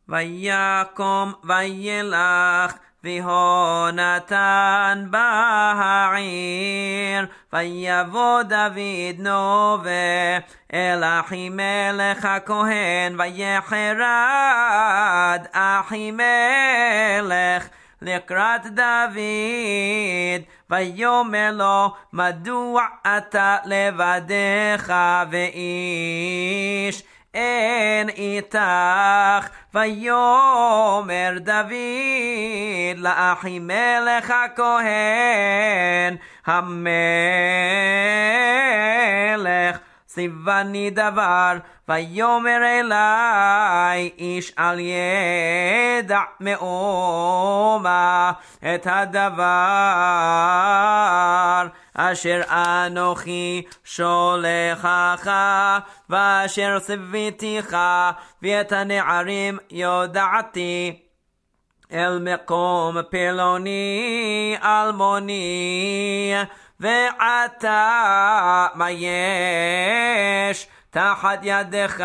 ויקום וילך והונתן בעיר ויבוא דוד נובע אל אחימלך הכהן ויחרד אחימלך לקראת דוד ויאמר לו מדוע אתה לבדך ואיש אין איתך ויאמר דוד לאחימלך הכהן המלך ציווני דבר ויאמר אלי איש אל ידע מאומה את הדבר אשר אנוכי שולחך ואשר ציוויתיך ואת הנערים יודעתי אל מקום פלוני אלמוני ועתה מה יש תחת ידך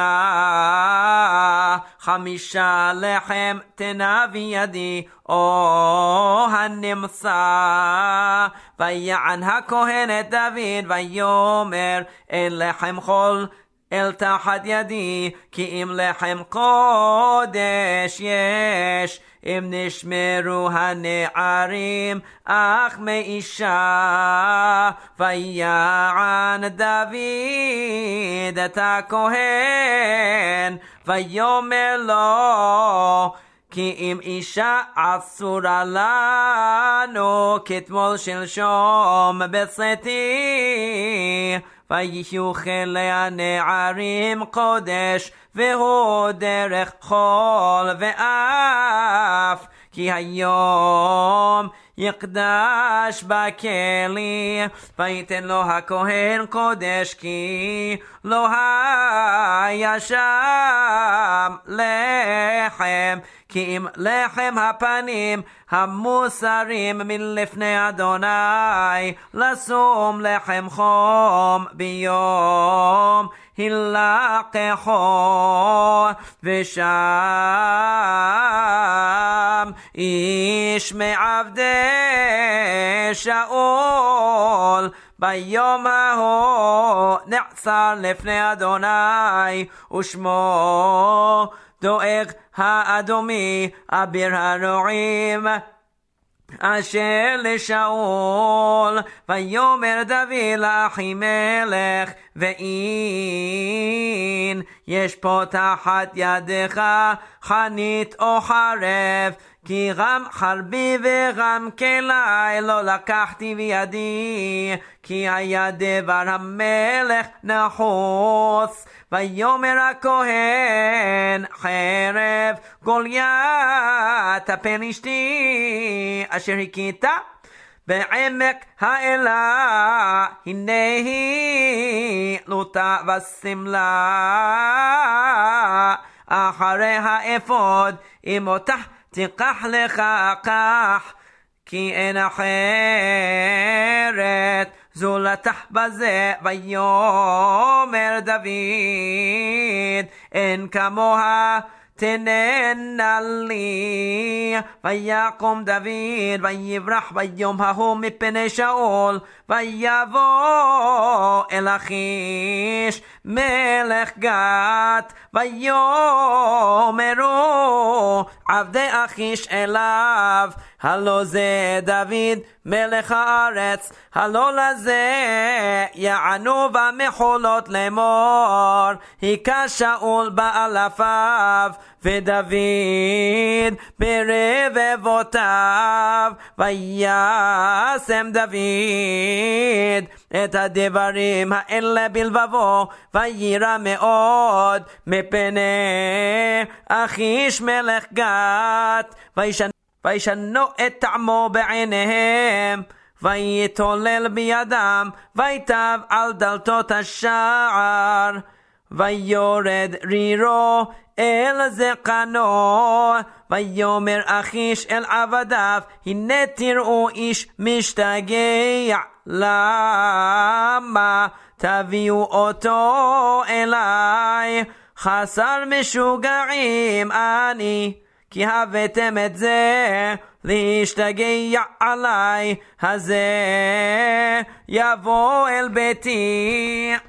5 לחם תנה בידי או הנמצא ויען הכהן את דוד ויאמר אין לחם חול אל תחת ידי כי אם לחם קודש יש אם נשמרו הנערים אך מאישה ויען דוד את הכהן ויאמר לו כי אם אישה אסורה לנו כתמול שלשום בצאתי ויהיו חילי הנערים קודש והוא דרך חול ואף כי היום יקדש בכלי ויתן לו הכהן קודש כי לא היה שם לחם כי אם לחם הפנים המוסרים מלפני אדוני לשום לחם חום ביום הילקחו ושם איש מעבדי שאול ביום ההוא נעצר לפני אדוני ושמו דואג האדומי אביר הרועים אשר לשאול ויאמר דוד לאחימלך ואין יש פה תחת ידך חנית או חרב כי גם חרבי וגם כלי לא לקחתי בידי כי היה דבר המלך נחוץ ויאמר הכהן חרב גוליית הפלישתי אשר הכית בעמק האלה הנה היא לוטה ושמלה אחרי האפוד אם אותה תיקח לך כך כי אין אחרת זולתך בזה ויאמר דוד אין כמוה תננה לי ויקום דוד ויברח ביום ההוא מפני שאול ויבוא אל אכיש מלך גת ויאמרו עבדי אכיש אליו הלא זה דוד מלך הארץ הלא לזה יענו במחולות לאמור היכה שאול באלפיו ודוד ברבבותיו וישם דוד את הדברים האלה בלבבו וירא מאוד מפני אכיש מלך גת וישנו את טעמו בעיניהם ויתולל בידם ויטב על דלתות השער ויורד רירו אל זקנו ויאמר אכיש אל עבדיו הנה תראו איש משתגע למה תביאו אותו אליי חסר משוגעים אני, כי הבאתם את זה להשתגע עליי, הזה יבוא אל ביתי